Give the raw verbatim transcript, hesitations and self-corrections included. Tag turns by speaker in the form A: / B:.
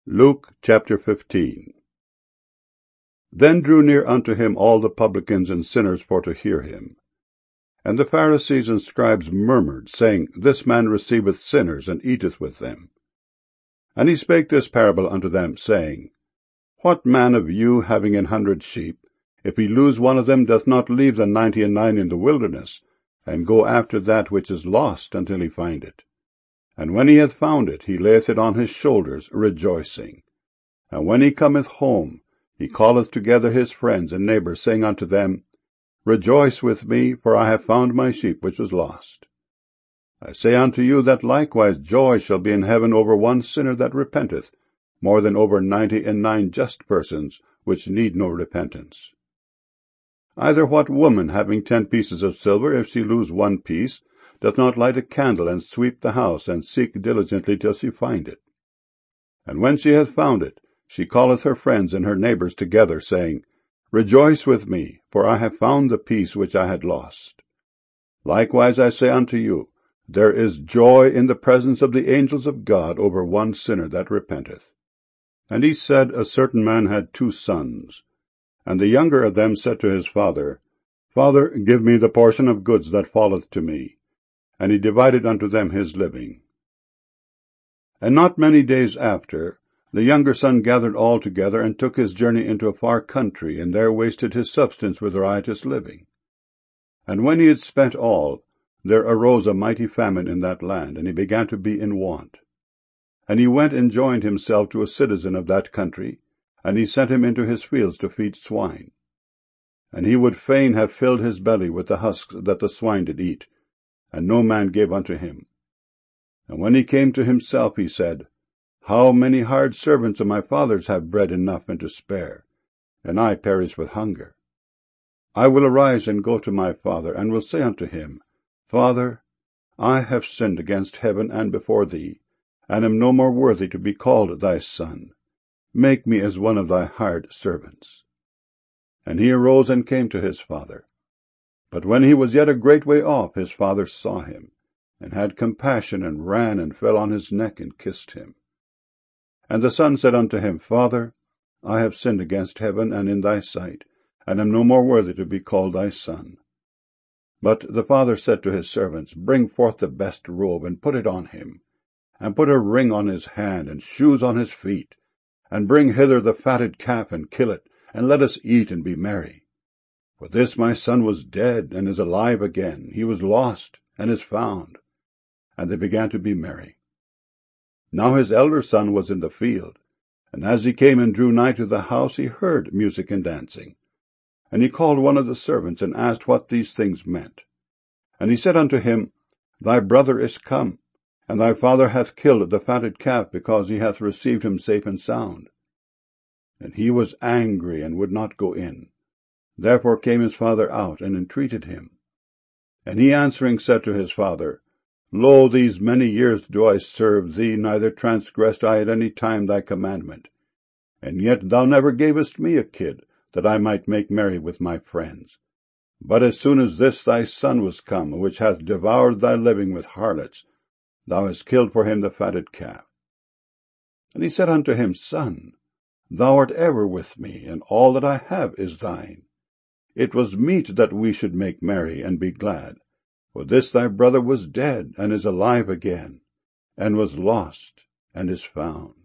A: Luke chapter fifteen. Then drew near unto him all the publicans and sinners for to hear him. And the Pharisees and scribes murmured, saying, This man receiveth sinners, and eateth with them. And he spake this parable unto them, saying, What man of you, having an hundred sheep, if he lose one of them, doth not leave the ninety and nine in the wilderness, and go after that which is lost until he find it? And when he hath found it, he layeth it on his shoulders, rejoicing. And when he cometh home, he calleth together his friends and neighbours, saying unto them, Rejoice with me, for I have found my sheep which was lost. I say unto you that likewise joy shall be in heaven over one sinner that repenteth, more than over ninety and nine just persons, which need no repentance. Either what woman, having ten pieces of silver, if she lose one piece, doth not light a candle, and sweep the house, and seek diligently till she find it? And when she hath found it, she calleth her friends and her neighbours together, saying, Rejoice with me, for I have found the piece which I had lost. Likewise I say unto you, there is joy in the presence of the angels of God over one sinner that repenteth. And he said, A certain man had two sons. And the younger of them said to his father, Father, give me the portion of goods that falleth to me. And he divided unto them his living. And not many days after, the younger son gathered all together, and took his journey into a far country, and there wasted his substance with riotous living. And when he had spent all, there arose a mighty famine in that land, and he began to be in want. And he went and joined himself to a citizen of that country, and he sent him into his fields to feed swine. And he would fain have filled his belly with the husks that the swine did eat, and no man gave unto him. And when he came to himself, he said, How many hired servants of my father's have bread enough and to spare, and I perish with hunger? I will arise and go to my father, and will say unto him, Father, I have sinned against heaven and before thee, and am no more worthy to be called thy son. Make me as one of thy hired servants. And he arose and came to his father. But when he was yet a great way off, his father saw him, and had compassion, and ran, and fell on his neck, and kissed him. And the son said unto him, Father, I have sinned against heaven and in thy sight, and am no more worthy to be called thy son. But the father said to his servants, Bring forth the best robe, and put it on him, and put a ring on his hand, and shoes on his feet, and bring hither the fatted calf, and kill it, and let us eat and be merry. For this my son was dead, and is alive again. He was lost, and is found. And they began to be merry. Now his elder son was in the field, and as he came and drew nigh to the house, he heard music and dancing. And he called one of the servants, and asked what these things meant. And he said unto him, Thy brother is come, and thy father hath killed the fatted calf, because he hath received him safe and sound. And he was angry, and would not go in. Therefore came his father out, and entreated him. And he answering said to his father, Lo, these many years do I serve thee, neither transgressed I at any time thy commandment. And yet thou never gavest me a kid, that I might make merry with my friends. But as soon as this thy son was come, which hath devoured thy living with harlots, thou hast killed for him the fatted calf. And he said unto him, Son, thou art ever with me, and all that I have is thine. It was meet that we should make merry and be glad. For this thy brother was dead, and is alive again, and was lost, and is found.